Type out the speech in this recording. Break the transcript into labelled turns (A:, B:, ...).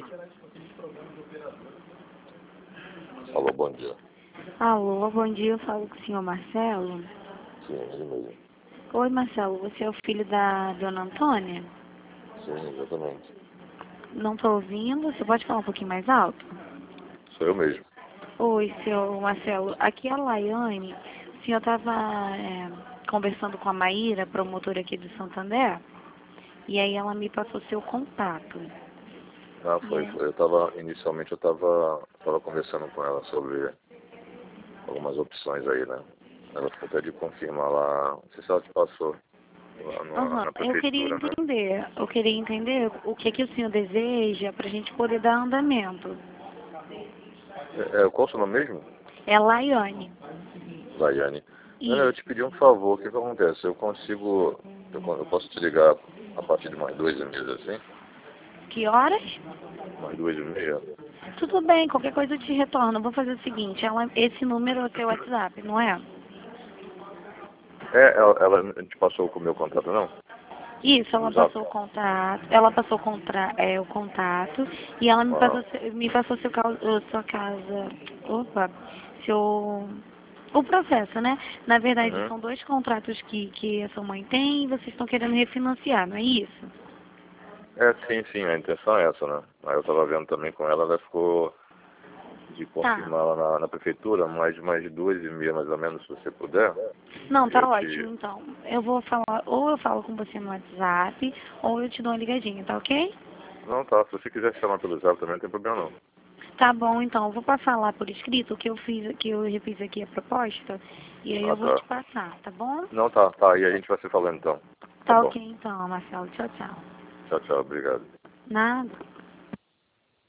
A: Alô, bom dia.
B: Alô, bom dia, eu falo com o senhor Marcelo.
A: Sim, ele mesmo.
B: Oi, Marcelo, você é o filho da dona Antônia?
A: Sim, exatamente.
B: Não tô ouvindo, você pode falar um pouquinho mais alto?
A: Sou eu mesmo.
B: Oi, senhor Marcelo, aqui é a Laiane. O senhor estava conversando com a Maíra, promotora aqui do Santander, e aí ela me passou seu contato.
A: Ah, foi. Inicialmente eu tava conversando com ela sobre algumas opções aí, né? Ela ficou até de confirmar lá, não sei se ela te passou lá
B: Aham,
A: na
B: eu
A: prefeitura, né?
B: queria entender o que o senhor deseja para a gente poder dar andamento.
A: Qual o seu nome mesmo?
B: É Laiane.
A: Laiane. Ana, eu
B: Isso.
A: te pedi um favor, o que que acontece? Eu posso te ligar a partir de mais 2h30, assim?
B: Que horas?
A: Mais 2h30?
B: Tudo bem, qualquer coisa eu te retorno. Eu vou fazer o seguinte, esse número é o seu WhatsApp, não é?
A: Ela te passou com o meu contato, não?
B: Isso, ela
A: O Zap?
B: passou o contato, ela passou o contato e ela
A: Ah,
B: me passou sua casa, opa, seu, o processo, né? Na verdade,
A: uhum.
B: são dois contratos que a sua mãe tem e vocês estão querendo refinanciar, não é isso?
A: Sim, a intenção é essa, né? Aí eu tava vendo também com ela, ela ficou de
B: Tá.
A: confirmar lá na prefeitura, mais de 2h30 mais ou menos, se você puder.
B: Não,
A: Eu
B: tá
A: te.
B: ótimo, então. Eu vou falar, ou eu falo com você no WhatsApp, ou eu te dou uma ligadinha, tá ok?
A: Não, tá, se você quiser chamar pelo Zap também não tem problema não.
B: Tá bom, então, eu vou passar lá por escrito o que eu fiz, que eu refiz aqui a proposta, e aí
A: Ah,
B: eu vou
A: tá.
B: te passar, tá bom?
A: Não, tá, e a gente vai se falando então. Tá
B: Tá
A: bom.
B: ok, então, Marcelo. Tchau, tchau.
A: Tchau, obrigado.
B: Nada.